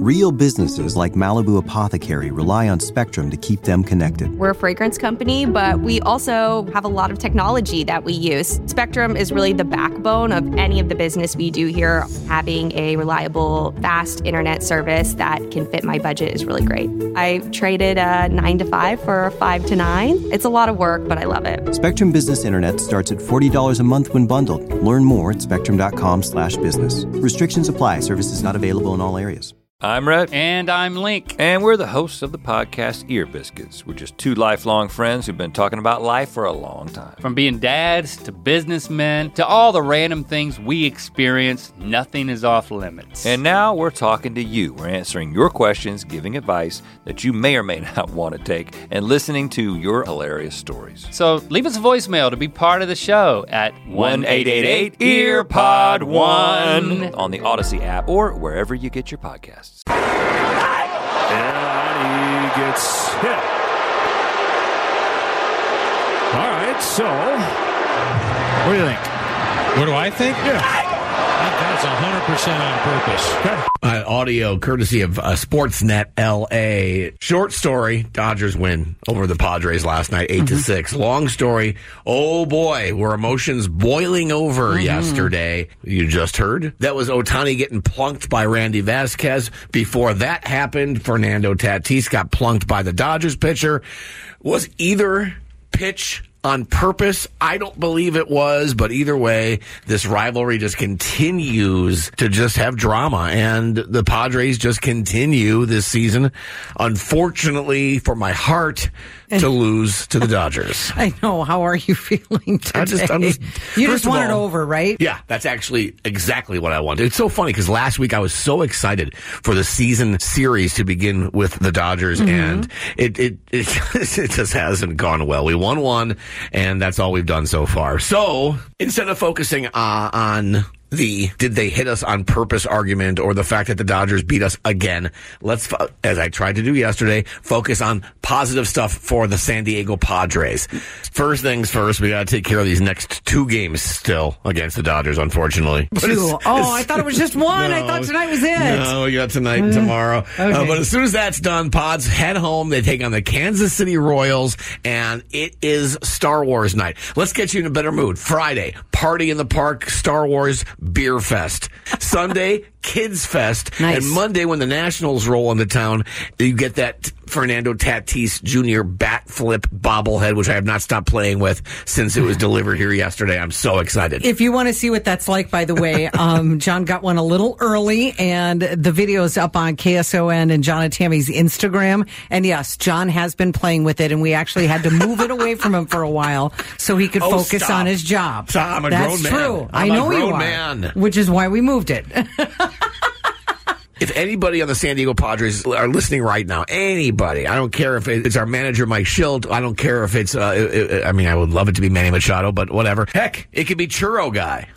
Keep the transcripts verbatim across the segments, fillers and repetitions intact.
Real businesses like Malibu Apothecary rely on Spectrum to keep them connected. We're a fragrance company, but we also have a lot of technology that we use. Spectrum is really the backbone of any of the business we do here. Having a reliable, fast internet service that can fit my budget is really great. I traded a nine to five for a five to nine. It's a lot of work, but I love it. Spectrum Business Internet starts at forty dollars a month when bundled. Learn more at spectrum.com slash business. Restrictions apply. Services not available in all areas. I'm Rhett. And I'm Link. And we're the hosts of the podcast Ear Biscuits. We're just two lifelong friends who've been talking about life for a long time. From being dads to businessmen to all the random things we experience, nothing is off limits. And now we're talking to you. We're answering your questions, giving advice that you may or may not want to take, and listening to your hilarious stories. So leave us a voicemail to be part of the show at one eight eight eight E A R P O D one on the Odyssey app or wherever you get your podcasts. And he gets hit. All right, so what do you think? What do I think? Yeah. That's one hundred percent on purpose. Okay. Uh, audio courtesy of uh, Sportsnet L A. Short story, Dodgers win over the Padres last night, eight to six. Long story, oh boy, were emotions boiling over mm-hmm. yesterday. You just heard? That was Ohtani getting plunked by Randy Vasquez. Before that happened, Fernando Tatis got plunked by the Dodgers pitcher. Was either pitch on purpose? I don't believe it was, but either way, this rivalry just continues to just have drama, and the Padres just continue this season, unfortunately for my heart, to lose to the Dodgers. I know. How are you feeling today? I just, I'm just, you just want it over, right? Yeah, that's actually exactly what I wanted. It's so funny because last week I was so excited for the season series to begin with the Dodgers, mm-hmm. and it, it, it, it just hasn't gone well. We won one, and that's all we've done so far. So instead of focusing uh, on the did they hit us on purpose argument or the fact that the Dodgers beat us again, let's, as I tried to do yesterday, focus on positive stuff for the San Diego Padres. First things first, we got to take care of these next two games still against the Dodgers, unfortunately. But two. It's, it's, oh, I thought it was just one. No, I thought tonight was it. No, we got tonight and tomorrow. Okay. Uh, but as soon as that's done, Pods head home. They take on the Kansas City Royals, and it is Star Wars night. Let's get you in a better mood. Friday, party in the park, Star Wars Beer Fest. Sunday, Kids Fest. Nice. And Monday, when the Nationals roll into town, you get that Fernando Tatis Junior bat flip bobblehead, which I have not stopped playing with since it was delivered here yesterday. I'm so excited. If you want to see what that's like, by the way, um, John got one a little early, and the video's up on K S O N and John and Tammy's Instagram. And yes, John has been playing with it, and we actually had to move it away from him for a while so he could oh, focus stop. on his job. Stop. I'm a that's grown man. true. I'm I know a grown you are, man. which is why we moved it. If anybody on the San Diego Padres are listening right now, anybody, I don't care if it's our manager, Mike Schilt, I don't care if it's, uh, it, it, I mean, I would love it to be Manny Machado, but whatever. Heck, it could be Churro Guy.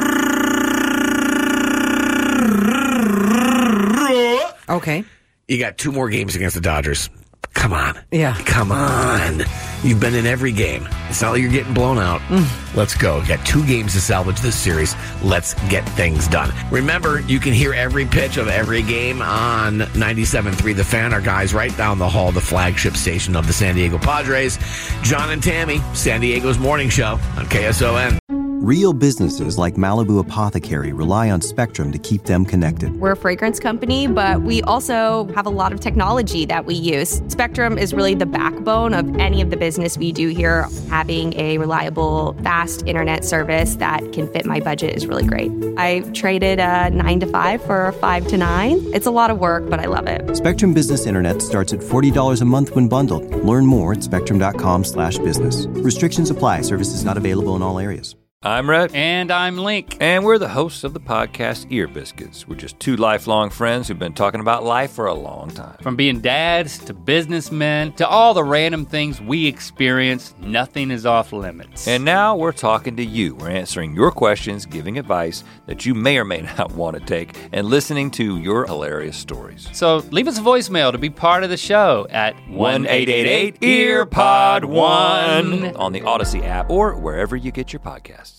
Okay. You got two more games against the Dodgers. Come on. Yeah. Come on. You've been in every game. It's not like you're getting blown out. Mm. Let's go. You got two games to salvage this series. Let's get things done. Remember, you can hear every pitch of every game on ninety-seven point three The Fan. Our guys right down the hall, the flagship station of the San Diego Padres. John and Tammy, San Diego's morning show on K S O N. Real businesses like Malibu Apothecary rely on Spectrum to keep them connected. We're a fragrance company, but we also have a lot of technology that we use. Spectrum is really the backbone of any of the business we do here. Having a reliable, fast internet service that can fit my budget is really great. I traded a nine to five for a five to nine. It's a lot of work, but I love it. Spectrum Business Internet starts at forty dollars a month when bundled. Learn more at spectrum.com slash business. Restrictions apply. Services not available in all areas. I'm Rhett. And I'm Link. And we're the hosts of the podcast Ear Biscuits. We're just two lifelong friends who've been talking about life for a long time. From being dads to businessmen to all the random things we experience, nothing is off limits. And now we're talking to you. We're answering your questions, giving advice that you may or may not want to take, and listening to your hilarious stories. So leave us a voicemail to be part of the show at one eight eight eight E A R P O D one on the Odyssey app or wherever you get your podcasts.